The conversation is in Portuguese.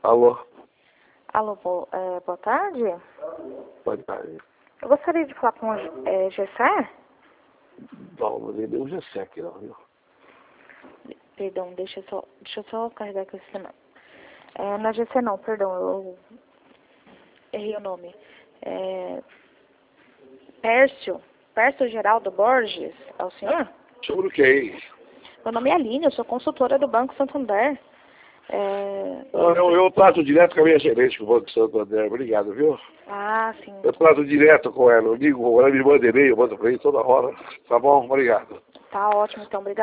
Alô? Alô, boa tarde. Boa tarde. Eu gostaria de falar com o Gessé. Não, não tem nenhum Gessé aqui não, viu? Perdão, deixa eu só carregar aqui o sistema. Não é Gessé não, perdão, eu errei o nome. Pércio Geraldo Borges, é o senhor? Sobre o que? Meu nome é Aline, eu sou consultora do Banco Santander. Não, eu trato direto com a minha gerente do Banco Santander, obrigado, viu? Ah, sim. Eu trato direto com ela, eu ligo, ela me manda e-mail, eu mando pra ele toda hora. Tá bom? Obrigado. Tá ótimo, então, obrigada.